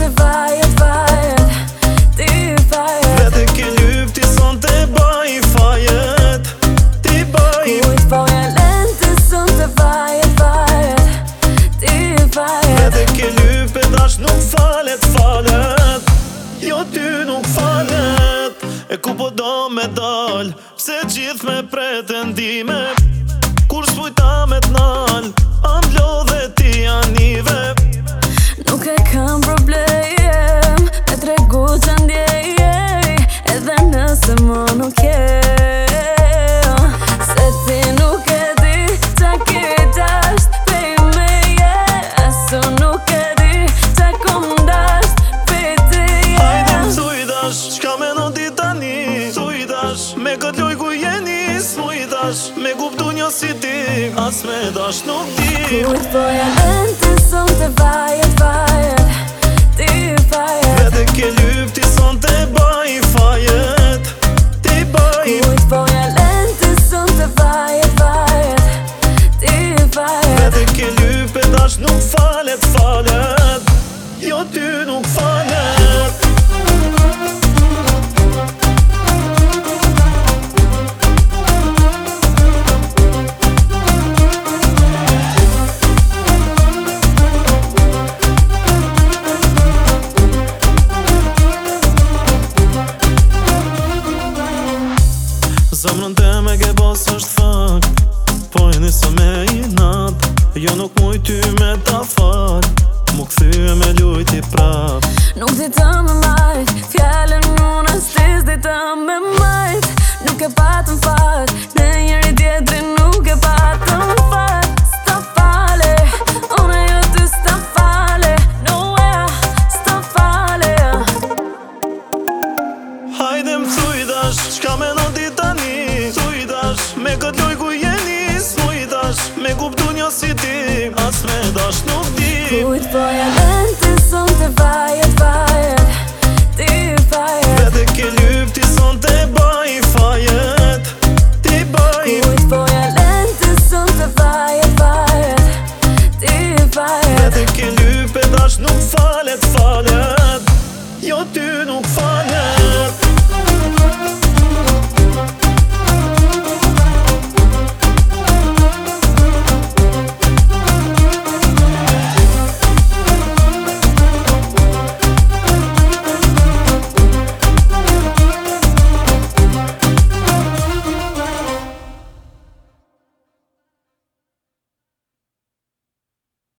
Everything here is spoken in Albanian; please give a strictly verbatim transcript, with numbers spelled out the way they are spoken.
të vajet, vajet ti fajet. Vete ke lyp ti son të baj fajet. Ti baj Kujt po e len ti son të vajet, vajet ti fajet. Vete ke lyp e dash nuk falet, falet. Jo ty nuk falet. E ku po do me dal, pse gjithë me pretendime. Kur s'pujta me t'nal, am lodhe ti anive. Nuk e kam problem me tregu që ndjej, edhe nëse më nuk je. Se ti nuk e di qa ki dasht pej me je, asu nuk e di qa kom dasht pej ti je. Hajde m'thuj dash, qka me në ti tani. Thuj dash, me kët loj ku jeni. S'muj dash, me kuptu një si ti, as me dash nuk di. Kujt po ja len ti son të vajet, vajet ti fajet. Vete ke lyp ti son të baj fajet. Ti baj Kujt po ja len ti son të vajet, vajet ti fajet. Vete ke lyp e dash nuk falet, falet. Jo ty nuk falet. Zemrën te me ke bas është fakt, po e nisa me i nat. Jo nuk muj ty me ta fal, mu këthy me lujti prap. Nuk di të me majt, fjallën unë astis di të me majt. Nuk e patëm fat, në njëri tjetrin nuk e patëm fat. S'ta fale, unë e jo ty s'ta fale. No way, s'ta fale. Hajde m'thuj dash, qka me në ti tani. Thuj dash, me kët loj ku jeni. S'muj dash, me kuptu një si ti, as me dash nuk di. Kujt po ja len ti son të vajet,